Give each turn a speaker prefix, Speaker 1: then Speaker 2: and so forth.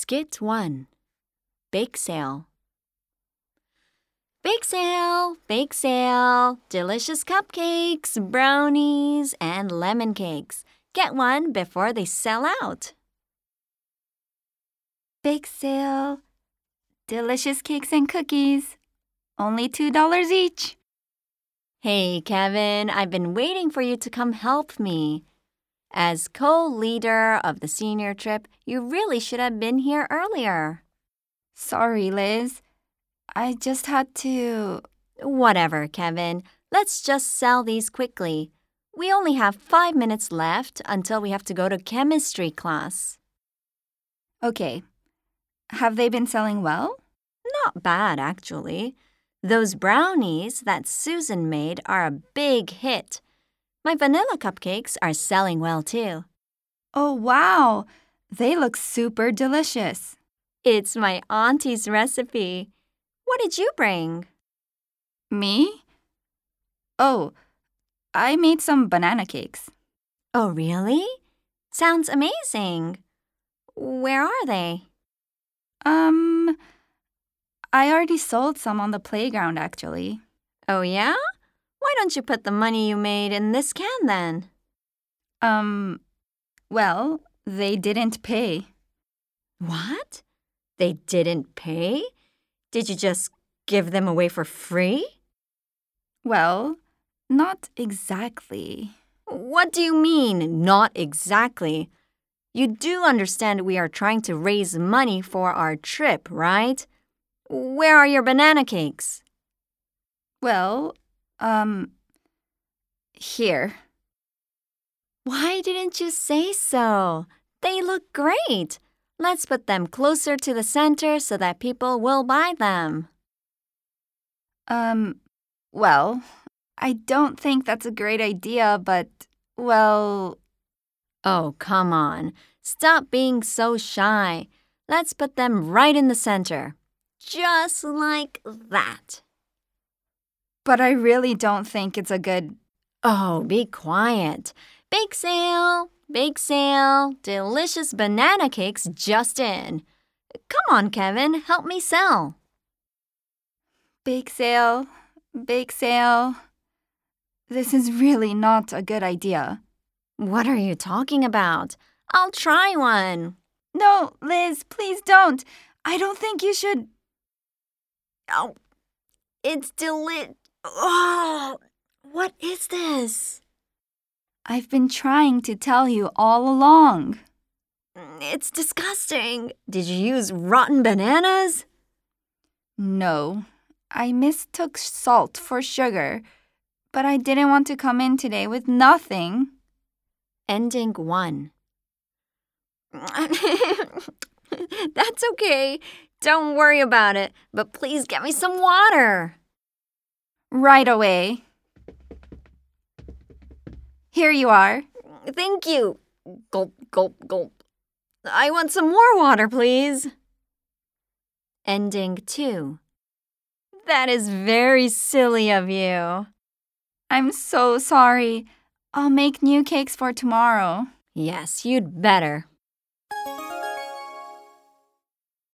Speaker 1: Skit 1. Bake Sale. Bake sale, bake sale, delicious cupcakes, brownies, and lemon cakes. Get one before they sell out.
Speaker 2: Bake sale, delicious cakes and cookies, only $2 each.
Speaker 1: Hey, Kevin, I've been waiting for you to come help me. As co-leader of the senior trip, you really should have been here earlier.
Speaker 2: Sorry, Liz. I just had to...
Speaker 1: Whatever, Kevin. Let's just sell these quickly. We only have 5 minutes left until we have to go to chemistry class.
Speaker 2: Okay. Have they been selling well?
Speaker 1: Not bad, actually. Those brownies that Susan made are a big hit. My vanilla cupcakes are selling well, too.
Speaker 2: Oh, wow. They look super delicious.
Speaker 1: It's my auntie's recipe. What did you bring?
Speaker 2: Me? Oh, I made some banana cakes.
Speaker 1: Oh, really? Sounds amazing. Where are they?
Speaker 2: I already sold some on the playground, actually.
Speaker 1: Oh, yeah? Why don't you put the money you made in this can, then?
Speaker 2: Well, they didn't pay.
Speaker 1: What? They didn't pay? Did you just give them away for free?
Speaker 2: Well, not exactly.
Speaker 1: What do you mean, not exactly? You do understand we are trying to raise money for our trip, right? Where are your banana cakes?
Speaker 2: Well, here.
Speaker 1: Why didn't you say so? They look great. Let's put them closer to the center so that people will buy them.
Speaker 2: Well, I don't think that's a great idea, but, well...
Speaker 1: Oh, come on. Stop being so shy. Let's put them right in the center. Just like that.
Speaker 2: But I really don't think it's a good...
Speaker 1: Oh, be quiet. Bake sale, delicious banana cakes just in. Come on, Kevin, help me sell.
Speaker 2: Bake sale. This is really not a good idea.
Speaker 1: What are you talking about? I'll try one.
Speaker 2: No, Liz, please don't. I don't think you should...
Speaker 1: Oh, it's Oh, what is this?
Speaker 2: I've been trying to tell you all along.
Speaker 1: It's disgusting. Did you use rotten bananas?
Speaker 2: No, I mistook salt for sugar, but I didn't want to come in today with nothing.
Speaker 1: Ending 1. That's okay. Don't worry about it, but please get me some water.
Speaker 2: Right away. Here you are.
Speaker 1: Thank you. Gulp, gulp, gulp. I want some more water, please. Ending 2. That is very silly of you.
Speaker 2: I'm so sorry. I'll make new cakes for tomorrow.
Speaker 1: Yes, you'd better.